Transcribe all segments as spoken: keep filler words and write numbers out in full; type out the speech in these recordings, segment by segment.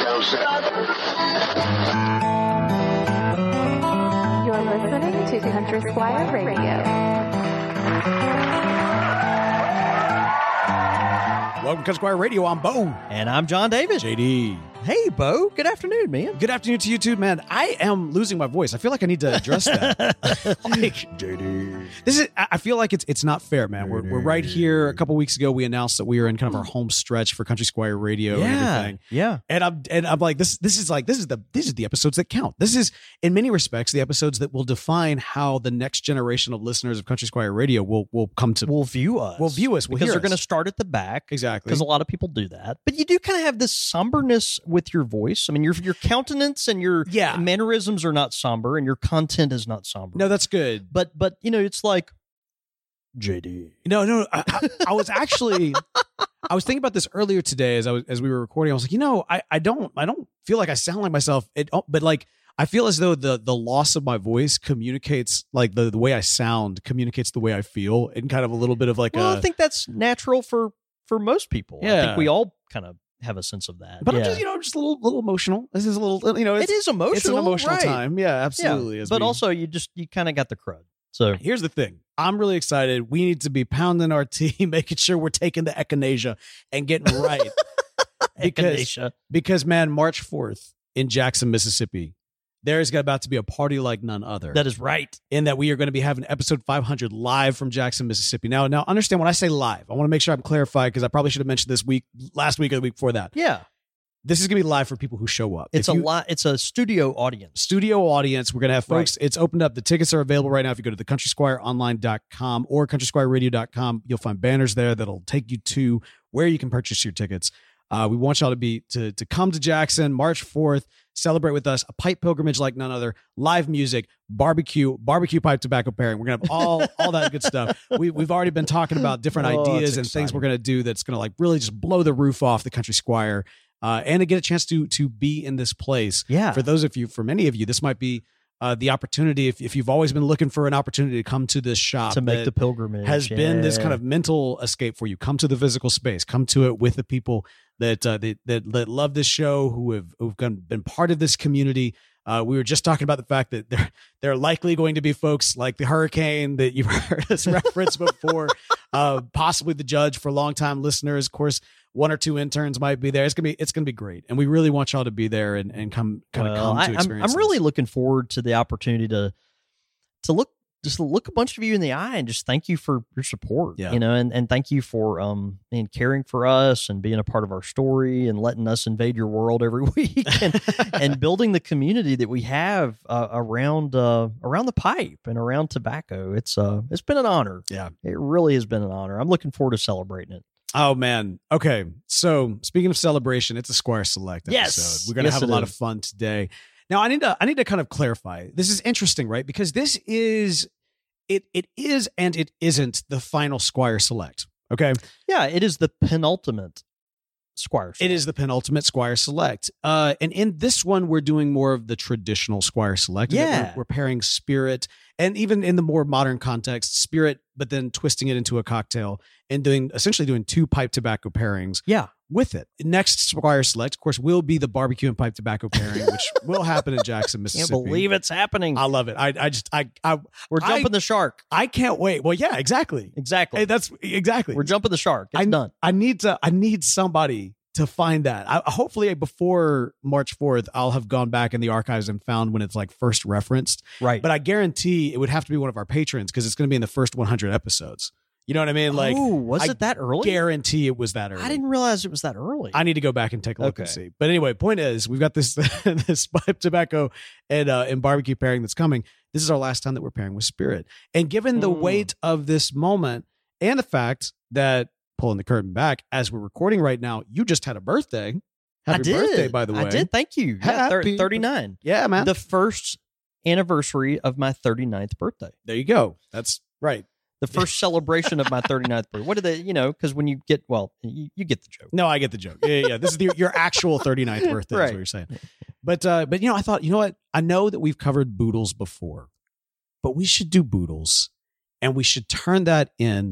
You're listening to Country Squire Radio. Welcome to Country Squire Radio. I'm Bo. And I'm John Davis. J D. Hey, Bo. Good afternoon, man. Good afternoon to you too, man. I am losing my voice. I feel like I need to address that. like, J D. This is. I feel like it's it's not fair, man. We're we're right here. A couple weeks ago, we announced that we were in kind of our home stretch for Country Squire Radio Yeah, and everything. yeah. And I'm and I'm like this. This is like this is the these are the episodes that count. This is in many respects the episodes that will define how the next generation of listeners of Country Squire Radio will will come to Will view us. will view us will because hear they're going to us. start at the back. Exactly. Because a lot of people do that. But you do kind of have this somberness with your voice. I mean, your your countenance and your Yeah. mannerisms are not somber, and your content is not somber. No, that's good. But but you know, it's like J D. No, no, I, I, I was actually, I was thinking about this earlier today as I was as we were recording. I was like, you know, I, I don't I don't feel like I sound like myself. It, but like I feel as though the the loss of my voice communicates like the the way I sound communicates the way I feel in kind of a little bit of like Well, a. I think that's natural for for most people. I Yeah. think we all kind of have a sense of that. but yeah. I'm just you know I'm just a little little emotional. This is a little you know it's, it is emotional. it's an emotional right. time. Yeah, absolutely. Yeah. as But we- also, you just you kind of got the crud. So Here's the thing. I'm really excited. We need to be pounding our tea, making sure we're taking the echinacea and getting right. because, Echinacea. because, man, March fourth in Jackson, Mississippi, there is about to be a party like none other. That is right. in that we are going to be having episode five hundred live from Jackson, Mississippi. Now, now understand when I say live, I want to make sure I'm clarified because I probably should have mentioned this week, last week or the week before that. Yeah. This is going to be live for people who show up. It's If a you- lot. It's a studio audience. studio audience. We're going to have folks. It's opened up. The tickets are available right now. If you go to the country squire online dot com or country squire radio dot com, you'll find banners there that'll take you to where you can purchase your tickets. Uh, we want y'all to be to to come to Jackson March fourth, celebrate with us, a pipe pilgrimage like none other, live music, barbecue, barbecue pipe tobacco pairing. We're gonna have all all that good stuff. We we've already been talking about different Oh, ideas it's and things exciting. we're gonna do that's gonna like really just blow the roof off the Country Squire. Uh, and to get a chance to to be in this place. Yeah. For those of you, for many of you, this might be uh, the opportunity. If, if you've always been looking for an opportunity to come to this shop to make that the pilgrimage has been this yeah. kind of mental escape for you, come to the physical space, come to it with the people that uh, that, that that love this show, who have who've been part of this community. Uh, we were just talking about the fact that there there are likely going to be folks like the Hurricane that you've heard us reference before, uh, possibly the Judge for longtime listeners. Of course, one or two interns might be there. It's gonna be it's gonna be great, and we really want y'all to be there and, and come kind of Well, come I, to I'm, experience. I'm really this. looking forward to the opportunity to to look just look a bunch of you in the eye and just thank you for your support. Yeah. You know, and, and thank you for um and caring for us and being a part of our story and letting us invade your world every week and, and building the community that we have uh, around uh, around the pipe and around tobacco. It's uh it's been an honor. Yeah. It really has been an honor. I'm looking forward to celebrating it. Oh man. Okay. So speaking of celebration, it's a Squire Select episode. Yes. We're gonna Yes, have a it lot is. of fun today. Now I need to I need to kind of clarify. This is interesting, right? Because this is it it is and it isn't the final Squire Select. Okay. Yeah, it is the penultimate Squire. It is the penultimate Squire Select. Uh, and in this one, we're doing more of the traditional Squire Select. Yeah. We're, we're pairing Spirit, and even in the more modern context, Spirit, but then twisting it into a cocktail and doing essentially doing two pipe tobacco pairings Yeah. with it. Next Squire Select, of course, will be the barbecue and pipe tobacco pairing, which will happen in Jackson, Can't Mississippi. believe it's happening. I love it. I, I just, I, I, We're I- jumping the shark. I can't wait. Well, yeah, exactly. Exactly. Hey, that's exactly. We're jumping the shark. It's I, done. I need to. I need somebody to find that. I, hopefully, before March fourth, I'll have gone back in the archives and found when it's like first referenced. Right. But I guarantee it would have to be one of our patrons because it's going to be in the first one hundred episodes. You know what I mean? Like, oh, was I it that early? guarantee it was that early. I didn't realize it was that early. I need to go back and take a look and Okay. see. But anyway, point is, we've got this this pipe tobacco and uh, and barbecue pairing that's coming. This is our last time that we're pairing with Spirit. And given the Mm. weight of this moment and the fact that, pulling the curtain back, as we're recording right now, you just had a birthday. Happy I did. birthday, by the way. I did. Thank you. Yeah, thir- Happy- thirty-nine. Yeah, man. The first anniversary of my thirty-ninth birthday. there you go. That's right. The first celebration of my thirty-ninth birthday. What did they, you know, because when you get, well, you, you get the joke. No, I get the joke. Yeah, yeah, yeah. This is the, your actual thirty-ninth birthday, is Right. what you're saying. But, uh, but you know, I thought, you know what? I know that we've covered boodles before, but we should do boodles, and we should turn that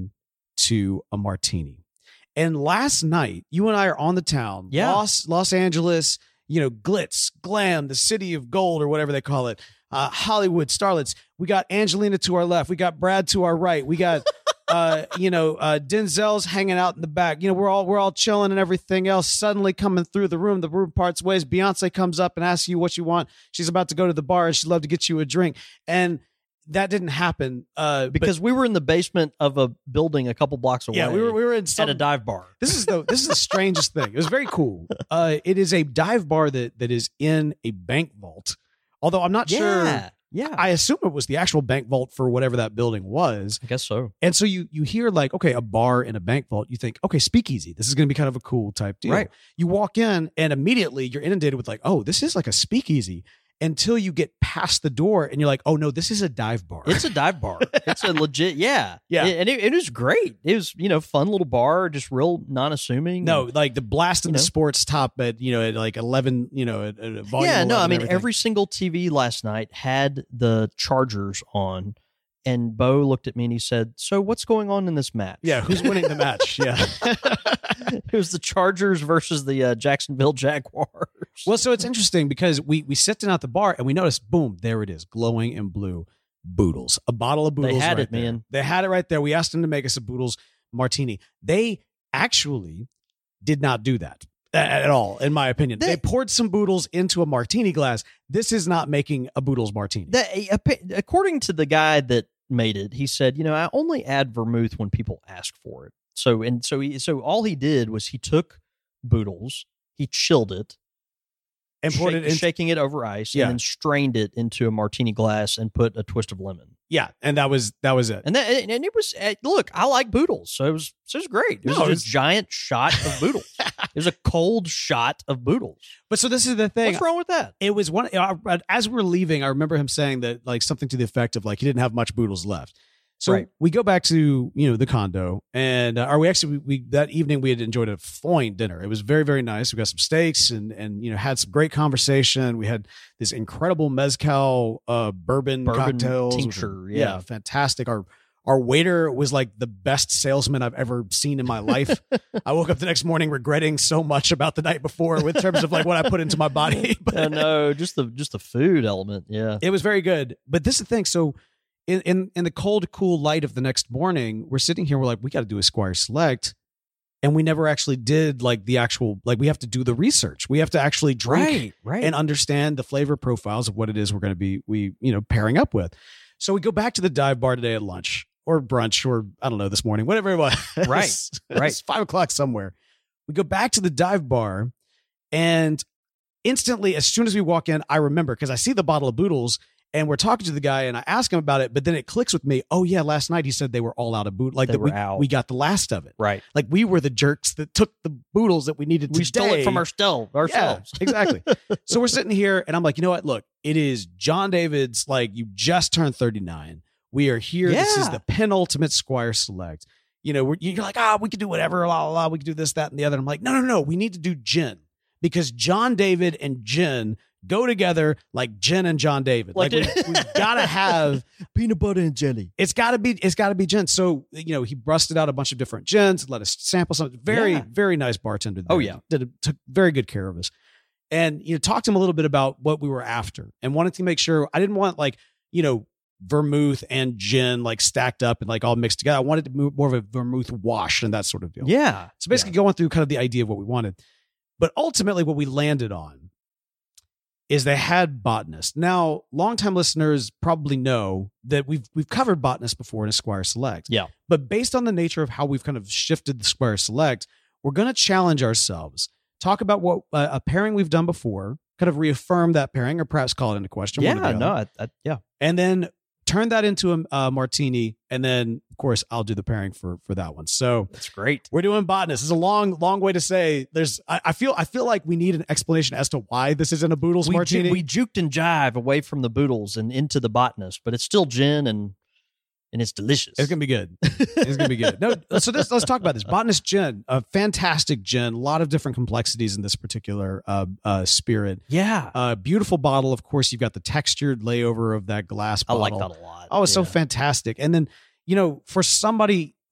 into a martini. And last night, you and I are on the town, Yeah. Los Los Angeles. you know, glitz, glam, the city of gold, or whatever they call it. Uh, Hollywood starlets. We got Angelina to our left. We got Brad to our right. We got, uh, you know, uh, Denzel's hanging out in the back. You know, we're all we're all chilling and everything else. Suddenly coming through the room, the room parts ways. Beyonce comes up and asks you what you want. She's about to go to the bar and she'd love to get you a drink. And that didn't happen uh, because but, we were in the basement of a building a couple blocks away. Yeah, we were we were in some, at a dive bar. This is the this is the strangest thing. It was very cool. Uh, it is a dive bar that that is in a bank vault. Although I'm not yeah, sure. Yeah, I assume it was the actual bank vault for whatever that building was. I guess so. And so you you hear like, okay, a bar in a bank vault. You think, okay, speakeasy. This is going to be kind of a cool type deal. Right. You walk in and immediately you're inundated with like, oh, this is like a speakeasy. Until you get past the door and you're like, oh no, this is a dive bar. It's a dive bar. It's a legit, yeah. Yeah. It, and it, it was great. It was, you know, fun little bar, just real non-assuming. No, and, like the blast in the know. sports top at, you know, at like eleven, you know, at, at volume yeah, no, I mean, everything. every single T V last night had the Chargers on, and Bo looked at me and he said, so what's going on in this match? Yeah, who's winning the match? Yeah. It was the Chargers versus the uh, Jacksonville Jaguars. Well, so it's interesting because we we sit down at the bar and we notice, boom, there it is, glowing in blue, Boodles, a bottle of Boodles. They had right it, there. man. They had it right there. We asked them to make us a Boodles martini. They actually did not do that at, at all, in my opinion. They, they poured some Boodles into a martini glass. This is not making a Boodles martini. That, according to the guy that made it, he said, you know, I only add vermouth when people ask for it. So and so he so all he did was he took Boodles, he chilled it, and poured shake, it in, shaking it over ice, yeah. and then strained it into a martini glass and put a twist of lemon. Yeah, and that was that was it. And that and it was look, I like Boodles, so it was so it was great. It was no, a it was, giant shot of Boodles. It was a cold shot of Boodles. But so this is the thing. What's wrong with that? It was one as we were leaving. I remember him saying that like something to the effect of like he didn't have much Boodles left. So right. we go back to, you know, the condo and, uh, or we actually, we, we, that evening we had enjoyed a fine dinner. It was very, very nice. We got some steaks and, and, you know, had some great conversation. We had this incredible mezcal, uh, bourbon, bourbon cocktails. tincture. Were, yeah. yeah. Fantastic. Our, our waiter was like the best salesman I've ever seen in my life. I woke up the next morning regretting so much about the night before in terms of like what I put into my body. But uh, no, just the, just the food element. Yeah. It was very good. But this is the thing. So, In, in in the cold, cool light of the next morning, we're sitting here. We're like, we got to do a Squire Select, and we never actually did like the actual like. We have to do the research. We have to actually drink right, right. and understand the flavor profiles of what it is we're going to be we you know pairing up with. So we go back to the dive bar today at lunch or brunch or I don't know this morning, whatever it was. Right, right. It's five o'clock somewhere. We go back to the dive bar, and instantly, as soon as we walk in, I remember because I see the bottle of Boodles. And we're talking to the guy, and I ask him about it, but then it clicks with me. Oh yeah, last night he said they were all out of boot, like they that were we out. we got the last of it, right? Like we were the jerks that took the Boodles that we needed. We today. stole it from our stove ourselves. Yeah, exactly. So we're sitting here, and I'm like, you know what? Look, it is John David's. Like you just turned thirty-nine. We are here. Yeah. This is the penultimate Squire Select. You know, we're, you're like, ah, we could do whatever, la la la. We could do this, that, and the other. And I'm like, no, no, no. We need to do gin because John David and gin go together like Jen and John David. Like, like we, we've got to have peanut butter and jelly. It's got to be. It's got to be gin. So you know, he busted out a bunch of different gins, let us sample something. Very, yeah. very nice bartender. There. Oh yeah, did a, took very good care of us. And you know, talked to him a little bit about what we were after, and wanted to make sure I didn't want like you know vermouth and gin like stacked up and like all mixed together. I wanted to move more of a vermouth wash and that sort of deal. Yeah. So basically, yeah. going through kind of the idea of what we wanted, but ultimately, what we landed on is they had Botanist. Now, longtime listeners probably know that we've we've covered Botanist before in a Squire Select. Yeah. But based on the nature of how we've kind of shifted the Squire Select, we're going to challenge ourselves, talk about what uh, a pairing we've done before, kind of reaffirm that pairing, or perhaps call it into question. Yeah, no, I, I, yeah. And then turn that into a, a martini, and then of course I'll do the pairing for for that one. So that's great. We're doing Botanist. It's a long, long way to say. There's, I, I feel, I feel like we need an explanation as to why this isn't a Boodles we martini. Ju- we juked and jive away from the Boodles and into the Botanist, but it's still gin and and it's delicious. It's gonna be good. It's gonna be good. No, so this, let's talk about this Botanist gin. A fantastic gin. A lot of different complexities in this particular uh, uh, spirit. Yeah. A uh, beautiful bottle. Of course, you've got the textured layover of that glass bottle. I like that a lot. Oh, it's yeah. so fantastic. And then, you know, for somebody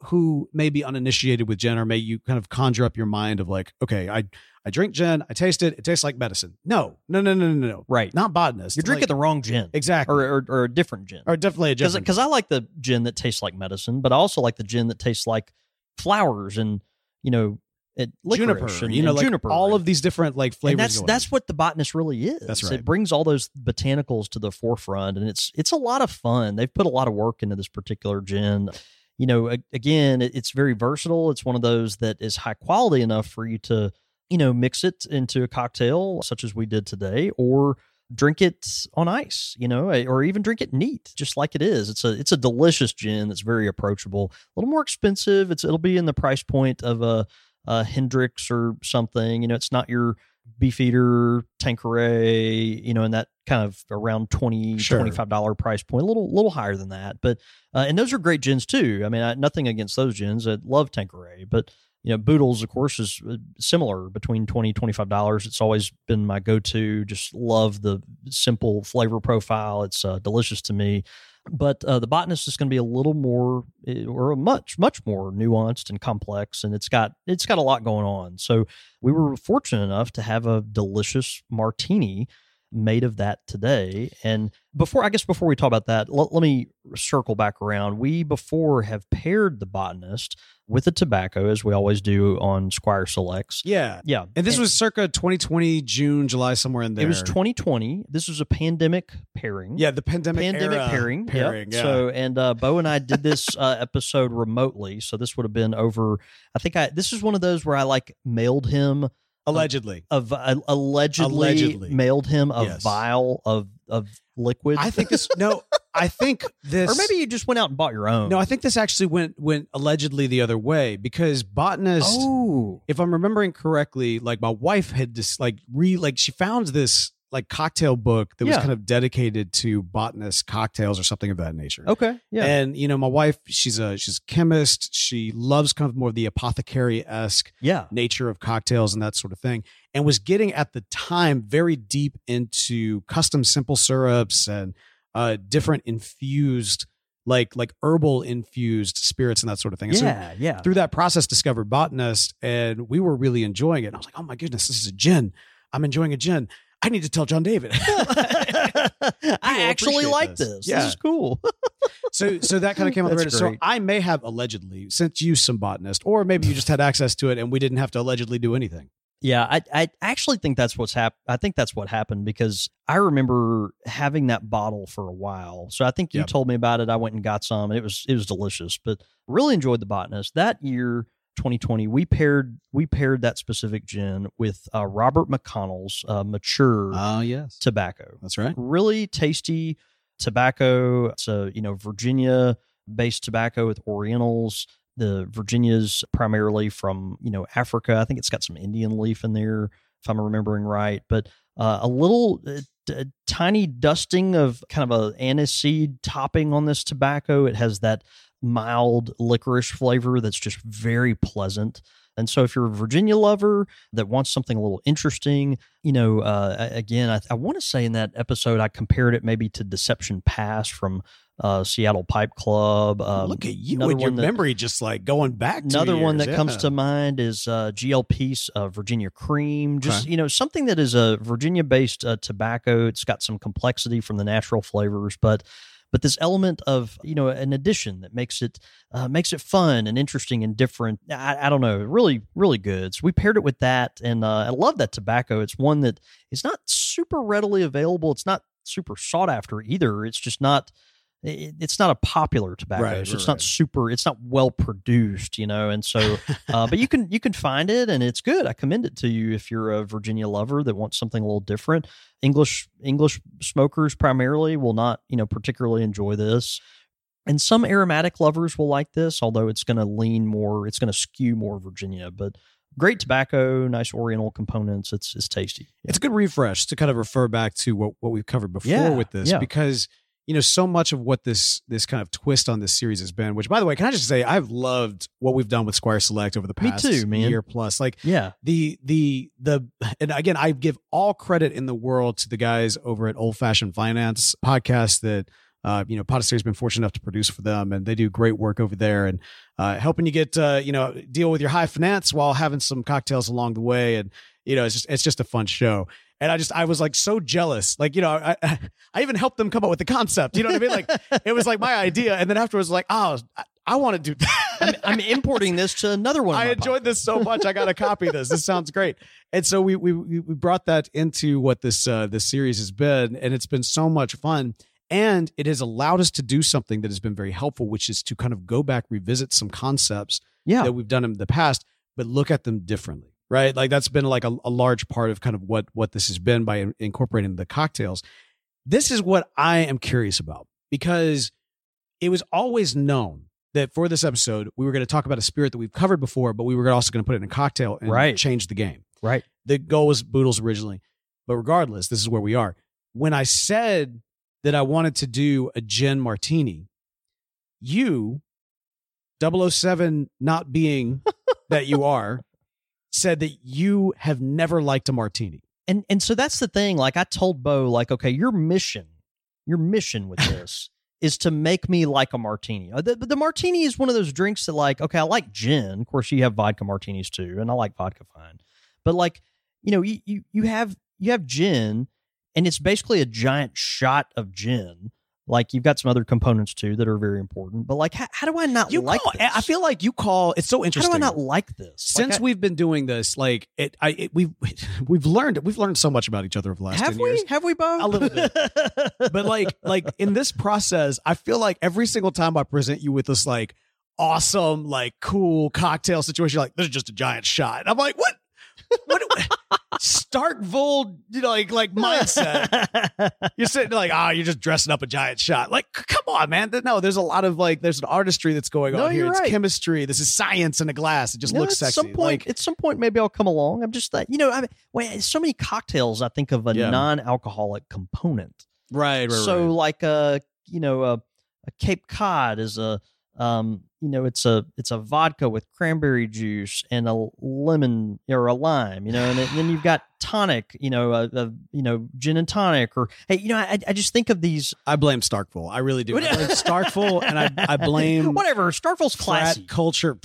who may be uninitiated with gin, or may you kind of conjure up your mind of like, okay, I I drink gin, I taste it, it tastes like medicine. No, no, no, no, no, no. Right. Not botanist. You're drinking like, the wrong gin. Exactly. Or, or, or a different gin. Or definitely a different. Because I like the gin that tastes like medicine, but I also like the gin that tastes like flowers and, you know, it, juniper, and, you know, and like juniper, all right? of these different like flavors. And that's going that's on. what the botanist really is. That's right. It brings all those botanicals to the forefront, and it's it's a lot of fun. They've put a lot of work into this particular gin. You know, a, again, it, it's very versatile. It's one of those that is high quality enough for you to, you know, mix it into a cocktail such as we did today, or drink it on ice, you know, or even drink it neat, just like it is. It's a it's a delicious gin that's very approachable. A little more expensive. It's it'll be in the price point of a, a Hendrix or something. You know, it's not your Beefeater, Tanqueray, you know, in that kind of around twenty dollars, Sure. twenty-five dollars price point, a little little higher than that. But uh, and those are great gins too. I mean, I, nothing against those gins. I love Tanqueray, but you know, Boodles, of course, is similar between twenty dollars, twenty-five dollars. It's always been my go-to. Just love the simple flavor profile. It's uh, delicious to me. But uh, the Botanist is going to be a little more, or much, much more nuanced and complex, and it's got it's got a lot going on. So we were fortunate enough to have a delicious martini made of that today. And before, I guess before we talk about that, let, let me circle back around. We before have paired the Botanist with a tobacco, as we always do on Squire Selects. Yeah. Yeah. And this And was circa twenty twenty, June, July, somewhere in there. it was twenty twenty. This was a pandemic pairing. Yeah, the pandemic pandemic era pairing. pairing Yep. yeah. So, and uh, Bo and I did this uh, episode remotely. So this would have been over. I think I. This is one of those where I like mailed him Allegedly. a, a allegedly, Allegedly. mailed him a Yes. vial of of liquid. I think this, no, I think this. or maybe you just went out and bought your own. No, I think this actually went went allegedly the other way, because Botanist, Oh, if I'm remembering correctly, like my wife had this like re like she found this like cocktail book that was Yeah. kind of dedicated to botanist cocktails or something of that nature. okay, yeah, And you know, my wife, she's a she's a chemist. She loves kind of more of the apothecary esque yeah, nature of cocktails and that sort of thing, and was getting at the time very deep into custom simple syrups and uh, different infused, like like herbal infused spirits and that sort of thing. And so yeah, yeah. through that process, discovered Botanist, and we were really enjoying it. And I was like, oh my goodness, this is a gin. I'm enjoying a gin. I need to tell John David. I actually appreciate like this. this. Yeah. This is cool. So so that kind of came on the That's radar. So great. I may have allegedly sent you some Botanist, or maybe you just had access to it and we didn't have to allegedly do anything. Yeah, I I actually think that's what's hap- I think that's what happened, because I remember having that bottle for a while. So I think you Yep. told me about it. I went and got some, and it was it was delicious. But really enjoyed the Botanist that year. twenty twenty, we paired we paired that specific gin with uh, Robert McConnell's uh, mature Oh, yes. tobacco. That's right. Really tasty tobacco. It's a you know Virginia based tobacco with Orientals. The Virginia's primarily from you know Africa. I think it's got some Indian leaf in there, if I'm remembering right. But uh, a little uh, t- tiny dusting of kind of a aniseed topping on this tobacco. It has that mild licorice flavor that's just very pleasant. And so if you're a Virginia lover that wants something a little interesting, you know, uh, again, I, I want to say in that episode, I compared it maybe to Deception Pass from uh, Seattle Pipe Club. Um, Look at you another and your one that- memory just like going back to Another one years, that comes yeah. to mind is uh, G L P's uh, Virginia Cream. Just, Okay. you know, something that is a Virginia-based uh, tobacco. It's got some complexity from the natural flavors, but but this element of, you know, an addition that makes it uh, makes it fun and interesting and different. I, I don't know, really, really good. So we paired it with that, and uh, I love that tobacco. It's one that is not super readily available. It's not super sought after either. It's just not. It, it's not a popular tobacco, Right, so it's right, not right. super. It's not well produced, you know. And so, uh, but you can you can find it, and it's good. I commend it to you if you're a Virginia lover that wants something a little different. English English smokers primarily will not, you know, particularly enjoy this, and some aromatic lovers will like this. Although it's going to lean more, it's going to skew more Virginia, but. Great tobacco, nice Oriental components. It's it's tasty. It's a good refresh to kind of refer back to what, what we've covered before Yeah, with this, yeah. because you know so much of what this this kind of twist on this series has been. Which, by the way, can I just say I've loved what we've done with Squire Select over the Me past too, man. year plus. Like Yeah, the the the and again, I give all credit in the world to the guys over at Old Fashioned Finance podcast that Uh, you know, Podastery's been fortunate enough to produce for them, and they do great work over there, and uh, helping you get uh, you know deal with your high finance while having some cocktails along the way, and you know, it's just it's just a fun show. And I just, I was like so jealous. Like, you know, I, I even helped them come up with the concept. You know what I mean? Like, it was like my idea. And then afterwards, like, oh, I, I want to do that. I'm, I'm importing this to another one. I enjoyed podcasts. This so much. I got to copy this. This sounds great. And so we, we, we brought that into what this, uh, this series has been. And it's been so much fun. And it has allowed us to do something that has been very helpful, which is to kind of go back, revisit some concepts yeah. that we've done in the past, but look at them differently. Right. Like that's been like a, a large part of kind of what, what this has been by in, incorporating the cocktails. This is what I am curious about, because it was always known that for this episode, we were going to talk about a spirit that we've covered before, but we were also going to put it in a cocktail and right. change the game. Right. The goal was Boodles originally, but regardless, this is where we are. When I said that I wanted to do a gin martini, you, double oh seven not being that you are, said that you have never liked a martini. And and so that's the thing. Like I told Bo, like, okay, your mission, your mission with this is to make me like a martini. The, the martini is one of those drinks that like, okay, I like gin. Of course, you have vodka martinis too, and I like vodka fine. But like, you know, you you, you have you have gin, and it's basically a giant shot of gin. Like you've got some other components too that are very important, but like, how, how do I not you like call, this? I feel like you call it's so interesting. How do I not like this? Since like I, we've been doing this, like it, I it, we've we've learned we've learned so much about each other over the last have ten we years. have we Bo? A little bit, but like like in this process, I feel like every single time I present you with this like awesome like cool cocktail situation, you're like, this is just a giant shot. And I'm like, what? What? Starkville, you know, like like mindset. You're sitting like, ah, oh, you're just dressing up a giant shot. Like, c- come on, man. No, there's a lot of like, there's an artistry that's going no, on here. You're it's right. chemistry. This is science in a glass. It just no, looks at sexy. Some point, like, at some point, maybe I'll come along. I'm just that, you know, I mean, well, so many cocktails. I think of a yeah. non-alcoholic component. Right, right. So, right. like a, you know, a, a Cape Cod is a. Um, you know, it's a it's a vodka with cranberry juice and a lemon or a lime, you know, and, it, and then you've got tonic, you know, a, a you know gin and tonic, or hey, you know, I I just think of these. I blame Starkville. I really do. I blame Starkville, and I I blame whatever. Starkville's classy frat culture.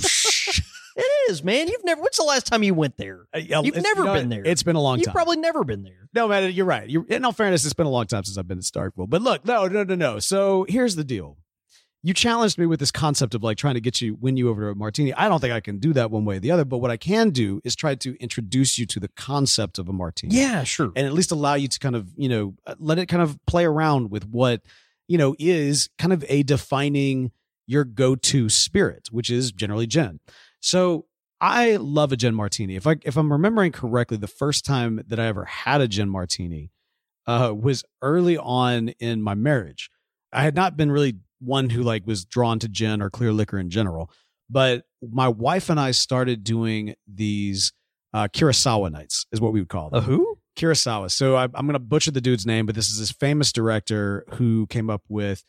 It is, man. You've never. When's the last time you went there? You've it's, never you know, been there. It's been a long You've time. You've probably never been there. No, man, you're right. You're, in all fairness, it's been a long time since I've been at Starkville. But look, no, no, no, no. So here's the deal. You challenged me with this concept of like trying to get you, win you over to a martini. I don't think I can do that one way or the other, but what I can do is try to introduce you to the concept of a martini. Yeah, sure. And at least allow you to kind of, you know, let it kind of play around with what, you know, is kind of a defining your go-to spirit, which is generally gin. So I love a gin martini. If I, if I'm remembering correctly, the first time that I ever had a gin martini uh, was early on in my marriage. I had not been really one who like was drawn to gin or clear liquor in general, but my wife and I started doing these uh, Kurosawa nights, is what we would call them. A who? Kurosawa. So I, I'm going to butcher the dude's name, but this is this famous director who came up with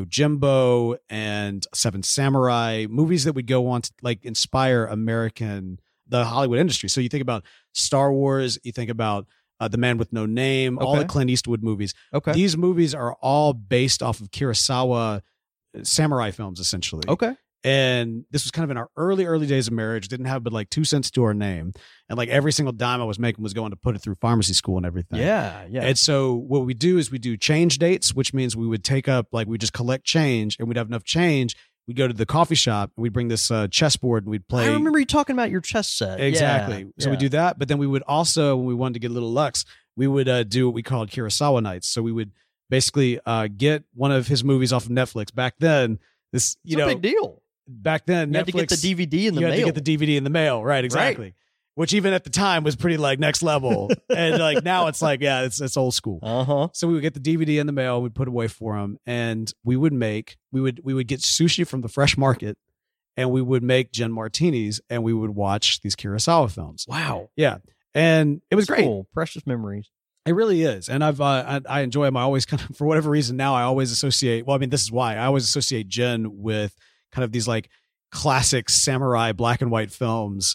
Yojimbo and Seven Samurai, movies that would go on to like inspire American, the Hollywood industry. So you think about Star Wars, you think about uh, The Man with No Name, okay. all the Clint Eastwood movies. Okay. These movies are all based off of Kurosawa samurai films, essentially. Okay. And this was kind of in our early, early days of marriage. Didn't have but like two cents to our name. And like every single dime I was making was going to put it through pharmacy school and everything. Yeah. Yeah. And so what we do is we do change dates, which means we would take up, like we just collect change and we'd have enough change. We'd go to the coffee shop and we'd bring this uh, chessboard and we'd play. I remember you talking about your chess set. Exactly. Yeah, so yeah. we do that. But then we would also, when we wanted to get a little lux, we would uh, do what we called Kurosawa nights. So we would basically uh, get one of his movies off of Netflix. Back then, this, you it's know, a big deal. Back then, you Netflix, had to get the D V D in the you mail. had to get the D V D in the mail. Right. Exactly. Right. Which even at the time was pretty like next level. And like now it's like, yeah, it's, it's old school. Uh-huh. So we would get the D V D in the mail. We'd put it away for him. And we would make, we would, we would get sushi from the fresh market and we would make gin martinis and we would watch these Kurosawa films. Wow. Yeah. And it was That's great. Cool. Precious memories. It really is. And I've, uh, I, I enjoy them. I always kind of, for whatever reason now, I always associate, well, I mean, this is why I always associate gin with kind of these like classic samurai black and white films.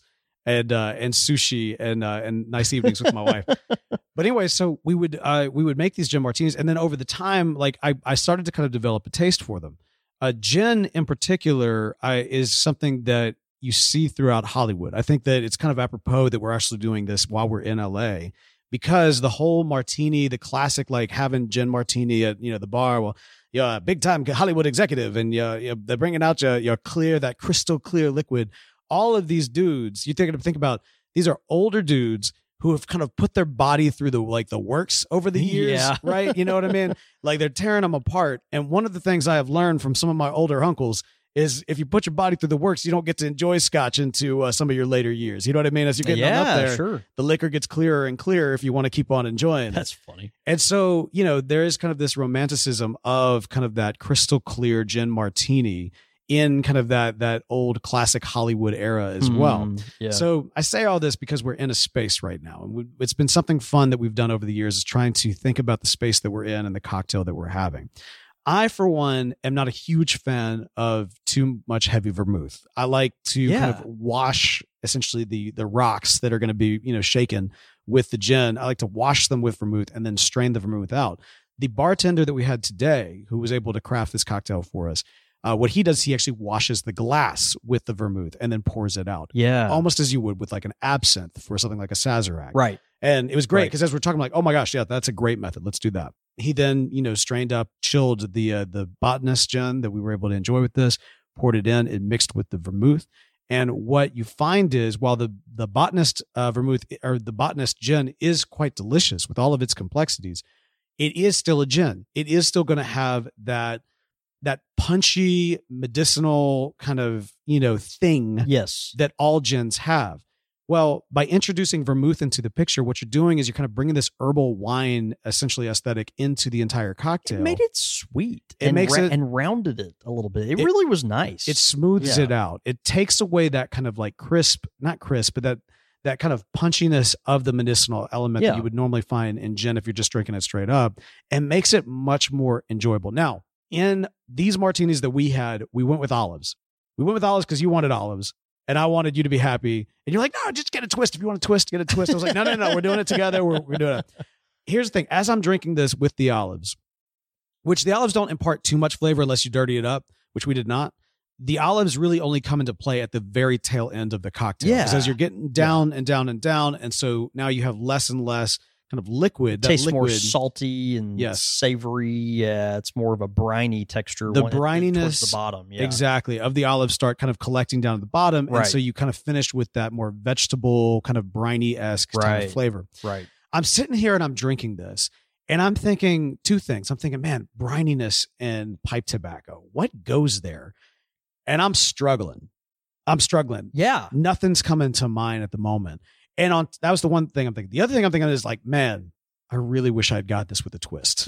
and uh, and sushi and uh, and nice evenings with my wife. But anyway, so we would uh, we would make these gin martinis, and then over the time, like I I started to kind of develop a taste for them. Uh, gin in particular uh, is something that you see throughout Hollywood. I think that it's kind of apropos that we're actually doing this while we're in L A, because the whole martini, the classic, like having gin martini at, you know, the bar, well, you're a big time Hollywood executive and you're, you're, they're bringing out your, your clear, that crystal clear liquid. All of these dudes, you think, think about, these are older dudes who have kind of put their body through the, like the works over the years, Yeah. right? You know what I mean? Like they're tearing them apart. And one of the things I have learned from some of my older uncles is if you put your body through the works, you don't get to enjoy scotch into uh, some of your later years. You know what I mean? As you're getting yeah, on up there, sure. the liquor gets clearer and clearer if you want to keep on enjoying That's it. funny. And so, you know, there is kind of this romanticism of kind of that crystal clear gin martini in kind of that that old classic Hollywood era as well. Mm, yeah. So I say all this because we're in a space right now. And we, it's been something fun that we've done over the years, is trying to think about the space that we're in and the cocktail that we're having. I, for one, am not a huge fan of too much heavy vermouth. I like to Yeah. kind of wash essentially the the rocks that are going to be, you know, shaken with the gin. I like to wash them with vermouth and then strain the vermouth out. The bartender that we had today, who was able to craft this cocktail for us, uh, what he does, he actually washes the glass with the vermouth and then pours it out. Yeah. Almost as you would with like an absinthe for something like a Sazerac. Right. And it was great Right. because as we're talking, like, oh my gosh, yeah, that's a great method. Let's do that. He then, you know, strained up, chilled the uh, the botanist gin that we were able to enjoy with this, poured it in, it mixed with the vermouth. And what you find is, while the the botanist uh, vermouth or the botanist gin is quite delicious with all of its complexities, it is still a gin. It is still going to have that that punchy medicinal kind of, you know, thing Yes. that all gins have. Well, by introducing vermouth into the picture, what you're doing is you're kind of bringing this herbal wine, essentially aesthetic, into the entire cocktail. It made it sweet. It and makes ra- it- and rounded it a little bit. It, It- really was nice. It smooths Yeah. it out. It takes away that kind of like crisp, not crisp, but that that kind of punchiness of the medicinal element Yeah. that you would normally find in gin if you're just drinking it straight up, and makes it much more enjoyable. Now, in these martinis that we had, we went with olives. We went with olives because you wanted olives. And I wanted you to be happy. And you're like, no, just get a twist. If you want a twist, get a twist. I was like, no, no, no. We're doing it together. We're, we're doing it. Here's the thing. As I'm drinking this with the olives, which the olives don't impart too much flavor unless you dirty it up, which we did not. The olives really only come into play at the very tail end of the cocktail. Yeah. Because as you're getting down and down and down. And so now you have less and less kind of liquid. That tastes liquid, more salty and Yes. savory. Yeah, it's more of a briny texture. The when it- brininess- towards the bottom. Yeah. Exactly, of the olives start kind of collecting down at the bottom. And Right. so you kind of finish with that more vegetable, kind of briny-esque kind Right. of flavor. Right. I'm sitting here and I'm drinking this, and I'm thinking two things. I'm thinking, man, brininess and pipe tobacco, what goes there? And I'm struggling. I'm struggling. Yeah. Nothing's coming to mind at the moment. And on that was the one thing I'm thinking. The other thing I'm thinking is like, man, I really wish I'd got this with a twist.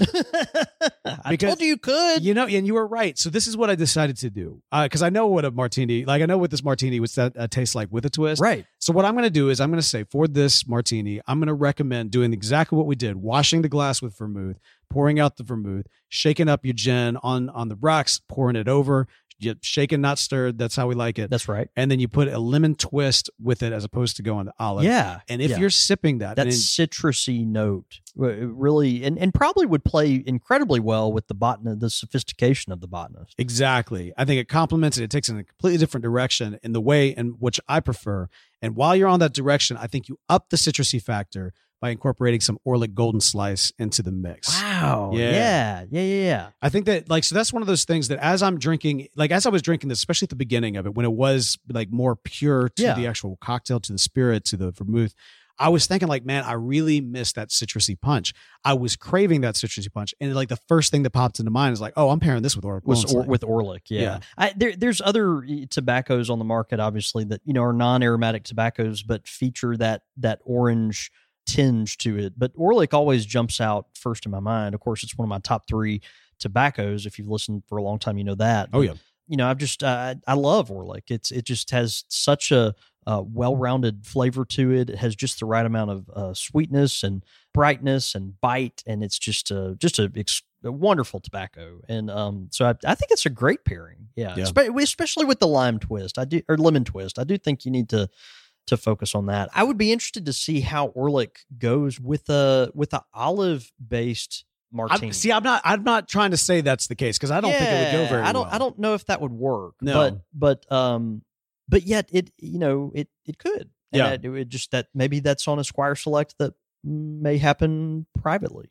I Because- told you you could. You know, and you were right. So this is what I decided to do, because I know what a martini, like I know what this martini would uh, taste like with a twist. Right. So what I'm going to do is I'm going to say for this martini, I'm going to recommend doing exactly what we did: washing the glass with vermouth, pouring out the vermouth, shaking up your gin on on the rocks, pouring it over, you shaken not stirred. That's how we like it. That's right. And then you put a lemon twist with it as opposed to going to olive. Yeah. And if yeah. you're sipping that, that and citrusy note uh, really and, and probably would play incredibly well with the botanist, the sophistication of the botanist. exactly. I think it complements it. It takes it in a completely different direction in the way in which I prefer. And while you're on that direction, I think you up the citrusy factor by incorporating some Orlik Golden Slice into the mix. Wow. Yeah. Yeah. Yeah. Yeah. Yeah. I think that like, so that's one of those things that as I'm drinking, like as I was drinking this, especially at the beginning of it, when it was like more pure to Yeah. the actual cocktail, to the spirit, to the vermouth, I was thinking like, man, I really miss that citrusy punch. I was craving that citrusy punch. And like the first thing that popped into mind is like, oh, I'm pairing this with Orlik Was Golden or, Slice. with Orlik, yeah. Yeah. I, there, there's other tobaccos on the market, obviously, that you know are non-aromatic tobaccos, but feature that that orange tinge to it. But Orlik always jumps out first in my mind. Of course, it's one of my top three tobaccos. If you've listened for a long time, you know that. Oh, But, yeah. You know, I've just uh, I love Orlik. It's it just has such a uh, well-rounded flavor to it. It has just the right amount of uh, sweetness and brightness and bite, and it's just a just a, ex- a wonderful tobacco. And um, so I, I think it's a great pairing. Yeah, Yeah. Espe- especially with the lime twist. I do or lemon twist. I do think you need to to focus on that. I would be interested to see how Orlik goes with a with a olive based martini. I'm, see, I'm not I'm not trying to say that's the case because I don't yeah, think it would go very I don't well. I don't know if that would work. No. But but um but yet it you know it it could. And Yeah. it, it would just that maybe that's on a Squire Select that may happen privately.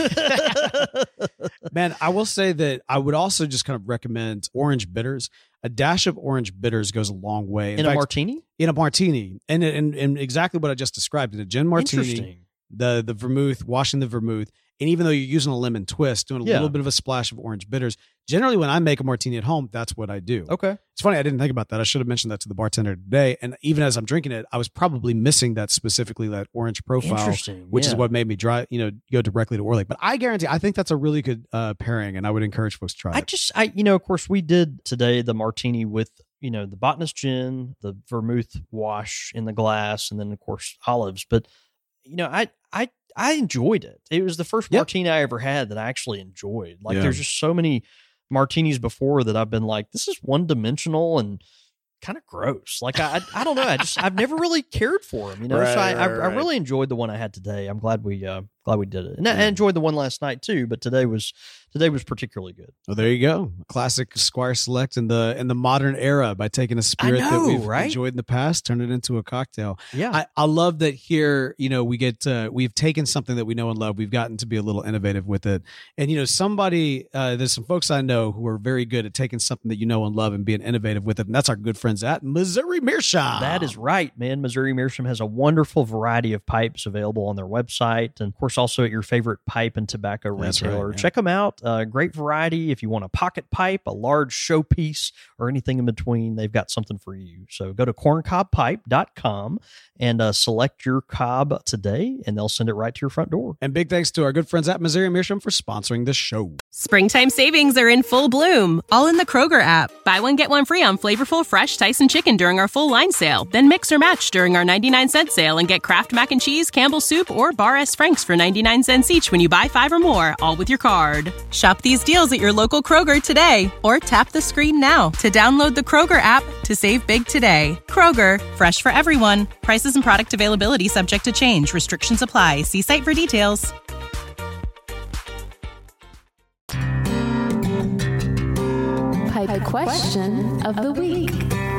Man, I will say that I would also just kind of recommend orange bitters. A dash of orange bitters goes a long way. In, In fact, a martini? in a martini, and, and and exactly what I just described in a gin martini, Interesting. the the vermouth, washing the vermouth, and even though you're using a lemon twist, doing a Yeah. little bit of a splash of orange bitters. Generally, when I make a martini at home, that's what I do. Okay. It's funny, I didn't think about that. I should have mentioned that to the bartender today. And even as I'm drinking it, I was probably missing that specifically that orange profile, Interesting. which is yeah. what made me dry, you know, go directly to Orlik. But I guarantee, I think that's a really good uh, pairing, and I would encourage folks to try I it. just, I, you know, of course, we did today the martini with, you know, the botanist gin, the vermouth wash in the glass, and then of course olives. But you know, I, I, I enjoyed it. It was the first Yep. martini I ever had that I actually enjoyed. Like, Yeah. there's just so many martinis before that I've been like, this is one dimensional and kind of gross. Like, I, I, I don't know. I just, I've never really cared for them, you know. Right, so I, right, I, right. I really enjoyed the one I had today. I'm glad we, uh, glad we did it, and I Yeah. enjoyed the one last night too. But today was, today was particularly good. Well, there you go. Classic Squire Select in the in the modern era by taking a spirit know, that we've right? enjoyed in the past, turn it into a cocktail. Yeah. I, I love that here, you know, we get, uh, we've taken something that we know and love. We've gotten to be a little innovative with it. And, you know, somebody, uh, there's some folks I know who are very good at taking something that you know and love and being innovative with it. And that's our good friends at Missouri Meerschaum. That is right, man. Missouri Meerschaum has a wonderful variety of pipes available on their website, and of course also at your favorite pipe and tobacco That's retailer. right, yeah. Check them out. Uh, great variety. If you want a pocket pipe, a large showpiece, or anything in between, they've got something for you. So go to corn cob pipe dot com and uh, select your cob today, and they'll send it right to your front door. And big thanks to our good friends at Missouri Meerschaum for sponsoring this show. Springtime savings are in full bloom, all in the Kroger app. Buy one, get one free on flavorful fresh Tyson chicken during our full line sale. Then mix or match during our ninety-nine cent sale and get Kraft Mac and Cheese, Campbell's Soup, or Bar S. Frank's for ninety-nine cents each when you buy five or more, all with your card. Shop these deals at your local Kroger today, or tap the screen now to download the Kroger app to save big today. Kroger, fresh for everyone. Prices and product availability subject to change. Restrictions apply. See site for details. Pipe question of the week.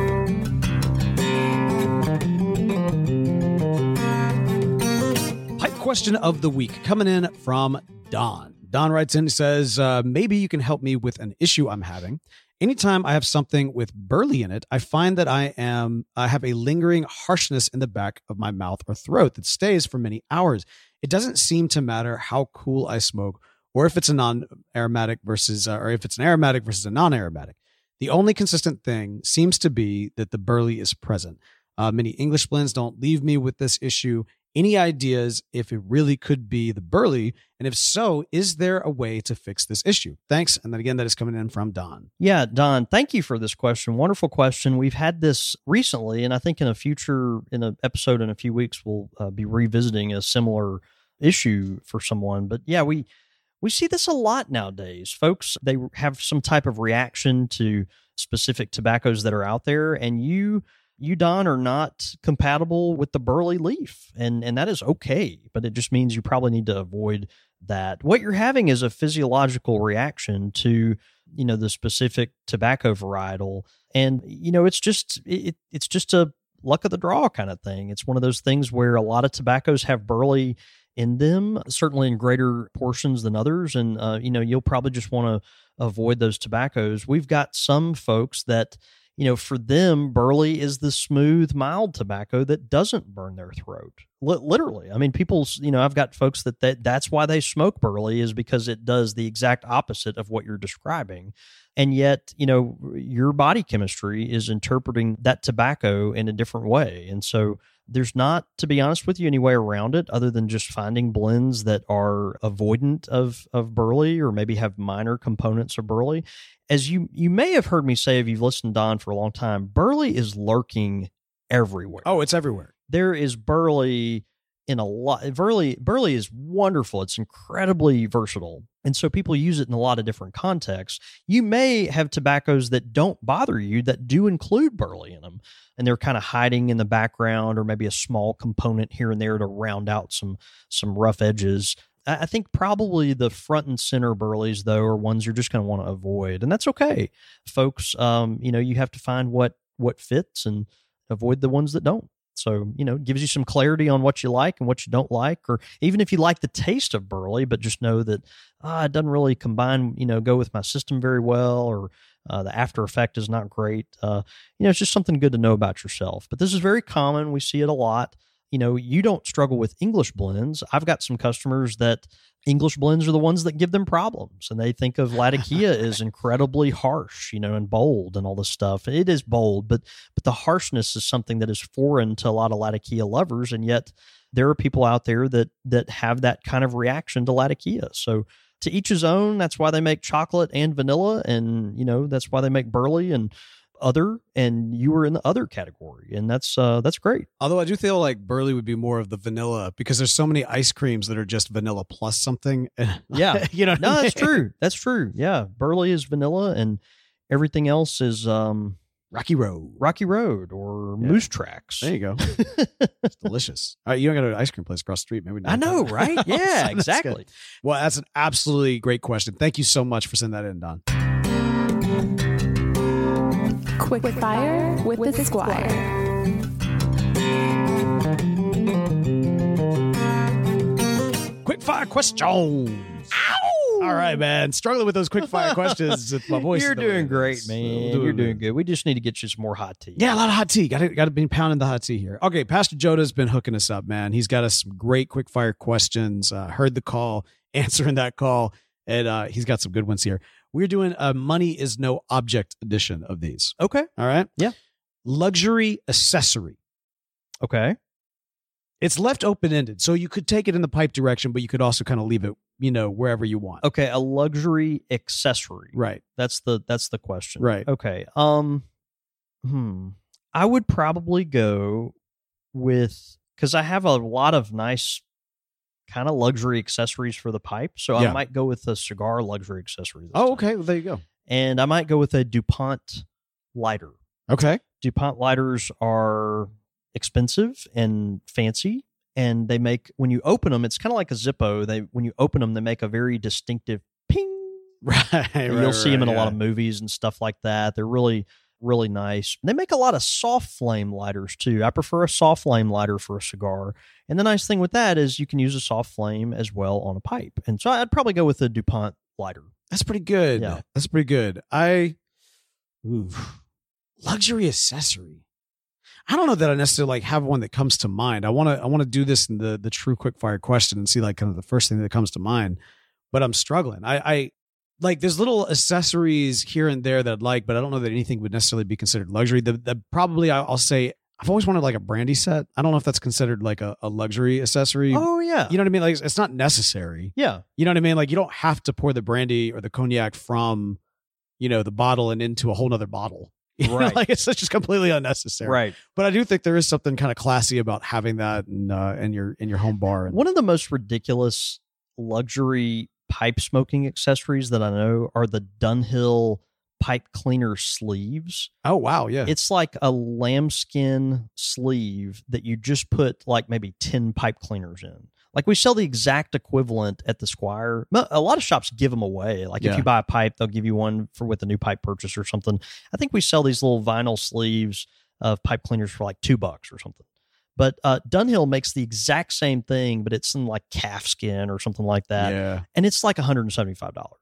Pipe question of the week coming in from Don. Don writes in and says, uh, maybe you can help me with an issue I'm having. Anytime I have something with burley in it, I find that I am I have a lingering harshness in the back of my mouth or throat that stays for many hours. It doesn't seem to matter how cool I smoke or if it's a non-aromatic versus uh, or if it's an aromatic versus a non-aromatic. The only consistent thing seems to be that the burley is present. Uh, many English blends don't leave me with this issue. Any ideas if it really could be the burley? And if so, is there a way to fix this issue? Thanks. And then again, that is coming in from Don. Yeah, Don, thank you for this question. Wonderful question. We've had this recently, and I think in a future, in an episode in a few weeks, we'll uh, be revisiting a similar issue for someone. But yeah, we we see this a lot nowadays. Folks, they have some type of reaction to specific tobaccos that are out there, and you you, Don, are not compatible with the burley leaf, and and that is okay, but it just means you probably need to avoid that. What you're having is a physiological reaction to, you know, the specific tobacco varietal, and you know, it's just it, it's just a luck of the draw kind of thing. It's one of those things where a lot of tobaccos have burley in them, certainly in greater portions than others, and uh, you know, you'll probably just want to avoid those tobaccos. We've got some folks that, you know, for them, burley is the smooth, mild tobacco that doesn't burn their throat. L- literally. I mean, people, you know, I've got folks that, that that's why they smoke burley, is because it does the exact opposite of what you're describing. And yet, you know, your body chemistry is interpreting that tobacco in a different way. And so there's not, to be honest with you, any way around it other than just finding blends that are avoidant of, of burley, or maybe have minor components of burley. As you, you may have heard me say, if you've listened to Don for a long time, burley is lurking everywhere. Oh, it's everywhere. There is burley in a lot. Burley, Burley is wonderful. It's incredibly versatile. And so people use it in a lot of different contexts. You may have tobaccos that don't bother you that do include Burley in them. And they're kind of hiding in the background, or maybe a small component here and there to round out some, some rough edges. I think probably the front and center Burleys, though, are ones you're just going to want to avoid. And that's okay, folks. Um, you know, you have to find what, what fits and avoid the ones that don't. So, you know, it gives you some clarity on what you like and what you don't like, or even if you like the taste of Burley, but just know that ah, it doesn't really combine, you know, go with my system very well, or uh, the after effect is not great. Uh, you know, it's just something good to know about yourself. But this is very common. We see it a lot. You know, you don't struggle with English blends. I've got some customers that English blends are the ones that give them problems, and they think of Latakia as incredibly harsh, you know, and bold and all this stuff. It is bold, but but the harshness is something that is foreign to a lot of Latakia lovers, and yet there are people out there that that have that kind of reaction to Latakia. So to each his own. That's why they make chocolate and vanilla, and you know that's why they make Burley and other, and you were in the other category, and that's uh that's great. Although I do feel like Burley would be more of the vanilla, because there's so many ice creams that are just vanilla plus something. Yeah. you know, No, I mean? that's true. That's true. Yeah. Burley is vanilla, and everything else is um Rocky Road. Rocky Road or Yeah. Moose Tracks. There you go. It's delicious. All right, you don't got an ice cream place across the street. Maybe I know, right? Yeah, That's exactly. good. Well, that's an absolutely great question. Thank you so much for sending that in, Don. Quick fire with, with the Squire. Quick fire questions. Ow! All right, man. Struggling with those quick fire questions. With my voice. You're is the way doing it great, is. man. So You're doing good. We just need to get you some more hot tea. Yeah, a lot of hot tea. Got to got to be pounding the hot tea here. Okay, Pastor Joda's been hooking us up, man. He's got us some great quick fire questions. Uh, heard the call, answering that call, and uh, he's got some good ones here. We're doing a money is no object edition of these. Okay. All right. Yeah. Luxury accessory. Okay. It's left open ended, so you could take it in the pipe direction, but you could also kind of leave it, you know, wherever you want. Okay. A luxury accessory. Right. That's the that's the question. Right. Okay. Um. Hmm. I would probably go with, because I have a lot of nice kind of luxury accessories for the pipe, so Yeah. I might go with a cigar luxury accessory. this Oh, time. okay. Well, there you go. And I might go with a DuPont lighter. Okay. DuPont lighters are expensive and fancy, and they make, when you open them, it's kind of like a Zippo. They when you open them, they make a very distinctive ping. Right. And right, you'll see them in right, a lot yeah. of movies and stuff like that. They're really, really nice. They make a lot of soft flame lighters too. I prefer a soft flame lighter for a cigar. And the nice thing with that is you can use a soft flame as well on a pipe. And so I'd probably go with the DuPont lighter. That's pretty good. Yeah. That's pretty good. I ooh, luxury accessory. I don't know that I necessarily like have one that comes to mind. I want to I want to do this in the the true quick fire question and see like kind of the first thing that comes to mind. But I'm struggling. I, I like there's little accessories here and there that I'd like, but I don't know that anything would necessarily be considered luxury. The, the probably I'll say I've always wanted like a brandy set. I don't know if that's considered like a, a luxury accessory. Oh, yeah. You know what I mean? Like it's not necessary. Yeah. You know what I mean? Like you don't have to pour the brandy or the cognac from, you know, the bottle and into a whole nother bottle. You know, Right. like it's just completely unnecessary. Right. But I do think there is something kind of classy about having that in, uh, in your in your home bar. And, One of the most ridiculous luxury pipe smoking accessories that I know are the Dunhill pipe cleaner sleeves. oh wow, yeah. It's like a lambskin sleeve that you just put like maybe ten pipe cleaners in. Like we sell the exact equivalent at the Squire. A lot of shops give them away. Like Yeah. if you buy a pipe, they'll give you one for with a new pipe purchase or something. I think we sell these little vinyl sleeves of pipe cleaners for like two bucks or something. But uh, Dunhill makes the exact same thing, but it's in like calf skin or something like that. yeah. And it's like one hundred seventy-five dollars.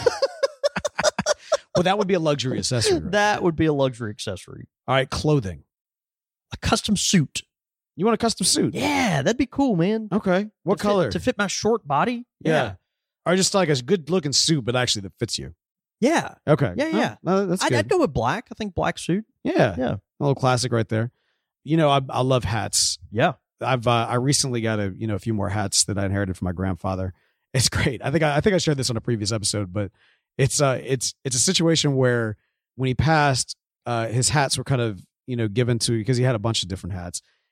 Well, that would be a luxury accessory. Right? That would be a luxury accessory. All right, clothing. A custom suit. You want a custom suit? Yeah, that'd be cool, man. Okay. What To fit- color? to fit my short body? yeah. Or just like a good looking suit, but actually that fits you. Yeah. Okay. Yeah, Oh, yeah. no, that's I'd, good. I'd go with black. I think black suit. yeah. Yeah. A little classic right there. You know, I, I love hats. Yeah. I've uh, I recently got a you know a few more hats that I inherited from my grandfather. It's great. I think I, I think I shared this on a previous episode, but it's uh it's it's a situation where when he passed, uh, his hats were kind of you know given to because he had a bunch of different hats,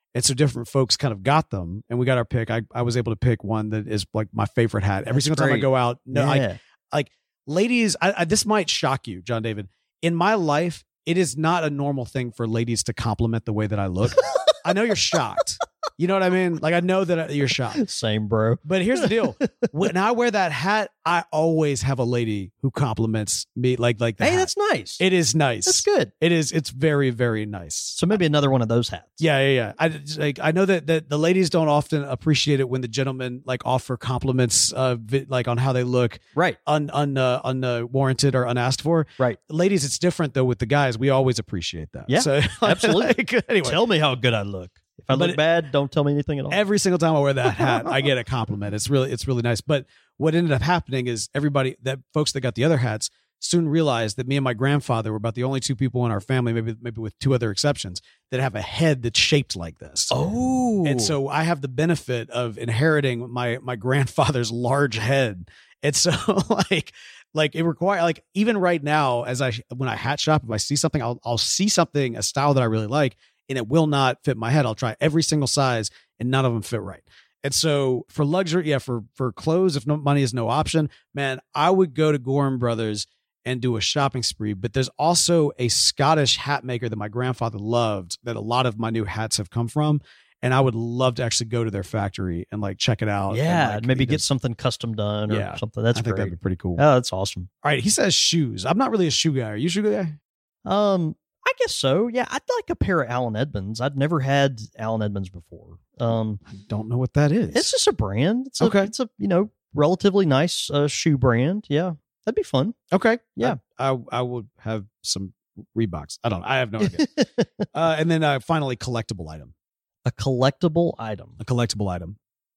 And so different folks kind of got them, and we got our pick. I, I was able to pick one that is like my favorite hat. Every That's single time I great. go out, no, Yeah. like, like ladies, I, I, this might shock you, John David. In my life, it is not a normal thing for ladies to compliment the way that I look. I know you're shocked. You know what I mean? Like, I know that you're shocked. Same, bro. But here's the deal. When I wear that hat, I always have a lady who compliments me like like that. Hey, that's nice. It is nice. That's good. It is. It's very, very nice. So maybe another one of those hats. Yeah, yeah, yeah. I just, like. I know that, that the ladies don't often appreciate it when the gentlemen like offer compliments, uh, vi- like on how they look, Right. un un uh, unwarranted or unasked for. Right. Ladies, it's different though with the guys. We always appreciate that. Yeah, So, absolutely. like, anyway, Tell me how good I look. If I But look it- bad, don't tell me anything at all. every single time I wear that hat, I get a compliment. It's really, it's really nice. But what ended up happening is everybody, that folks that got the other hats, soon realized that me and my grandfather were about the only two people in our family, maybe maybe with two other exceptions, that have a head that's shaped like this. Oh. And so I have the benefit of inheriting my my grandfather's large head. And so like like it require like even right now, as I when I hat shop, if I see something, I'll I'll see something, a style that I really like, and it will not fit my head. I'll try every single size and none of them fit right. And so for luxury, yeah, for for clothes, if no money is no option, man, I would go to Gorham Brothers and do a shopping spree. But there's also a Scottish hat maker that my grandfather loved that a lot of my new hats have come from. And I would love to actually go to their factory and like check it out. Yeah, and, like, maybe he get does- something custom done or Yeah, something. That's I think great. that'd be pretty cool. Oh, that's awesome. All right, he says shoes. I'm not really a shoe guy. Are you a shoe guy? Um, I guess so. Yeah, I'd like a pair of Allen Edmonds. I'd never had Allen Edmonds before. Um, I don't know what that is. it's just a brand. It's a, Okay. It's a you know relatively nice uh, shoe brand. Yeah, that'd be fun. okay. Yeah. I, I I would have some Reeboks. I don't know. I have no idea. uh, and then uh, finally, collectible item. A collectible item. A collectible item.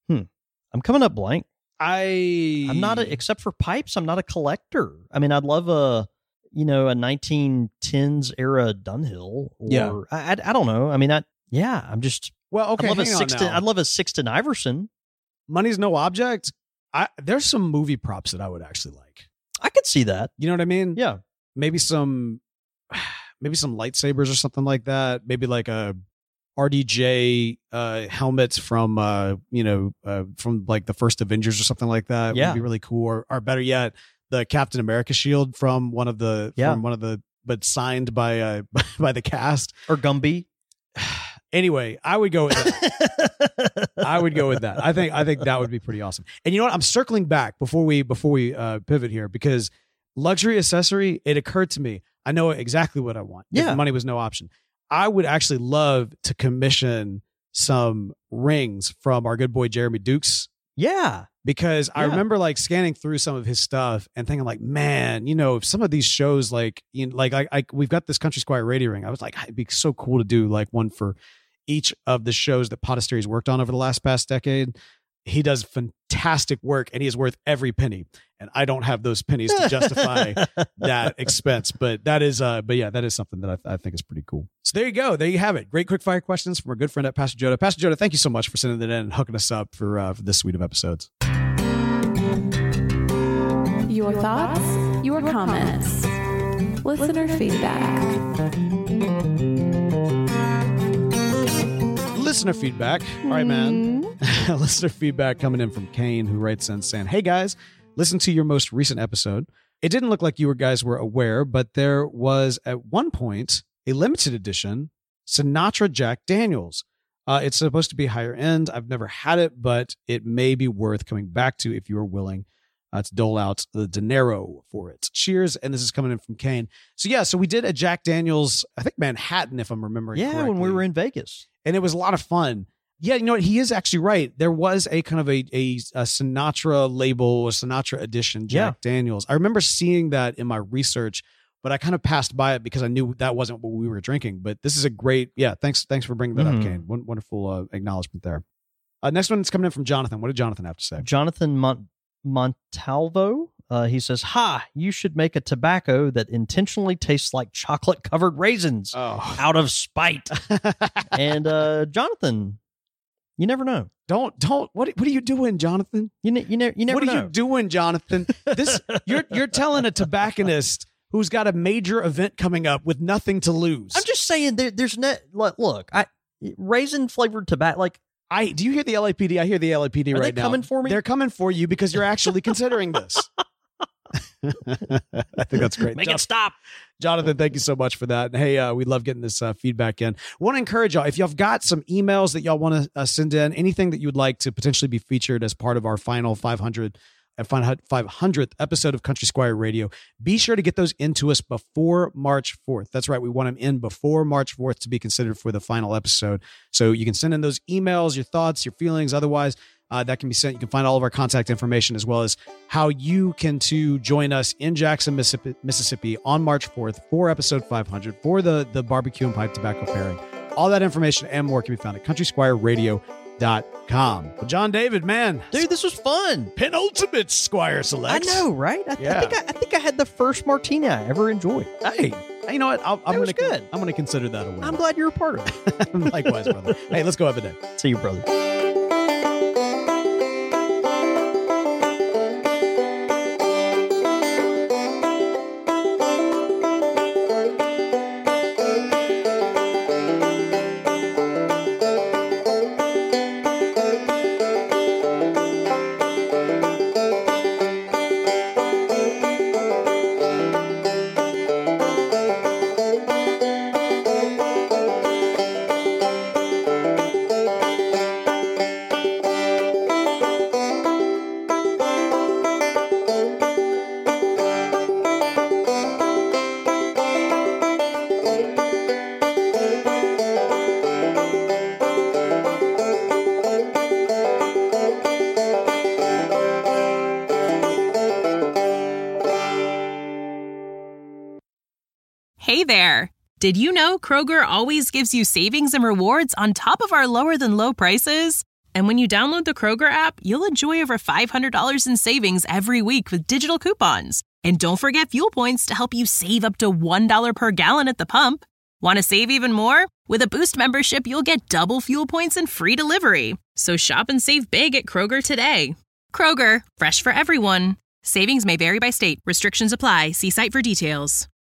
I'm coming up blank. I I'm not a, except for pipes. I'm not a collector. I mean, I'd love a you know a nineteen tens era Dunhill. Or, Yeah. I, I I don't know. I mean, I yeah. I'm just. well. Okay. I'd love a hang on Sixton. now. I'd love a Sixton Iverson. Money's no object. I there's some movie props that I would actually like. I could see that. You know what I mean? Yeah. Maybe some, maybe some lightsabers or something like that. Maybe like a R D J uh, helmets from uh, you know uh, from like the first Avengers or something like that. Yeah. Would be really cool. Or, or better yet, the Captain America shield from one of the Yeah. from one of the but signed by uh by the cast. Or Gumby. Anyway, I would go with that. I would go with that. I think I think that would be pretty awesome. And you know what? I'm circling back before we before we uh, pivot here because luxury accessory. It occurred to me. I know exactly what I want. Yeah. If money was no option. I would actually love to commission some rings from our good boy Jeremy Dukes Yeah. because I Yeah. remember like scanning through some of his stuff and thinking like, man, you know, if some of these shows like you know, like I, I we've got this Country Squire radio ring. I was like, it'd be so cool to do like one for each of the shows that Podastery's worked on over the last past decade. He does fantastic work and he is worth every penny. And I don't have those pennies to justify that expense. But that is, uh, but yeah, that is something that I, I think is pretty cool. So there you go. There you have it. Great quick fire questions from our good friend at Pastor Joda. Pastor Joda, thank you so much for sending that in and hooking us up for, uh, for this suite of episodes. Your thoughts, your comments, listener feedback. Listener feedback. All right, man. Listener feedback coming in from Kane, who writes in saying, hey guys, listen to your most recent episode. It didn't look like you guys were aware, but there was at one point a limited edition Sinatra Jack Daniels. Uh, it's supposed to be higher end. I've never had it, but it may be worth coming back to if you are willing uh, to dole out the dinero for it. Cheers. And this is coming in from Kane. So yeah, so we did a Jack Daniels, I think Manhattan, if I'm remembering Yeah, correctly. when we were in Vegas. And it was a lot of fun. Yeah, you know what? He is actually right. There was a kind of a, a, a Sinatra label, a Sinatra edition Jack Daniels. I remember seeing that in my research, but I kind of passed by it because I knew that wasn't what we were drinking. But this is a great, yeah, thanks thanks for bringing that Mhm. up, Kane. Won- wonderful uh, acknowledgement there. Uh, next one is coming in from Jonathan. What did Jonathan have to say? Jonathan Mont- Montalvo. Uh, he says, "Ha! You should make a tobacco that intentionally tastes like chocolate-covered raisins Oh. out of spite." And uh, Jonathan, you never know. don't, don't, what, what are you doing, Jonathan? You ne- you, ne- you never What are know. you doing, Jonathan? This You're you're telling a tobacconist who's got a major event coming up with nothing to lose. I'm just saying, there, there's no look. look I raisin flavored tobacco. Like, I do you hear the L A P D? I hear the L A P D Are right they now. coming for me? They're coming for you because you're actually considering this. I think that's great. Make John- it stop. Jonathan, thank you so much for that. Hey, uh, we love getting this uh, feedback in. Want to encourage y'all, if y'all have got some emails that y'all want to uh, send in, anything that you would like to potentially be featured as part of our final five hundred five hundredth episode of Country Squire Radio, be sure to get those into us before March fourth. That's right. We want them in before March fourth to be considered for the final episode. So you can send in those emails, your thoughts, your feelings. Otherwise, uh, that can be sent. You can find all of our contact information as well as how you can to join us in Jackson, Mississippi, Mississippi on March fourth for episode five hundred for the, the barbecue and pipe tobacco pairing. All that information and more can be found at country squire radio dot com. Well, John David, man, Dude, this was fun. penultimate Squire Select. I know, right? I, Yeah. I think I, I think I had the first martini I ever enjoyed. Hey, you know what? I'll, I'm That was gonna good. I'm gonna consider that a win. I'm glad you're a part of it. Likewise, brother. Hey, let's go have a day. See you, brother. Hey there! Did you know Kroger always gives you savings and rewards on top of our lower than low prices? And when you download the Kroger app, you'll enjoy over five hundred dollars in savings every week with digital coupons. And don't forget fuel points to help you save up to one dollar per gallon at the pump. Want to save even more? With a Boost membership, you'll get double fuel points and free delivery. So shop and save big at Kroger today. Kroger, fresh for everyone. Savings may vary by state. Restrictions apply. See site for details.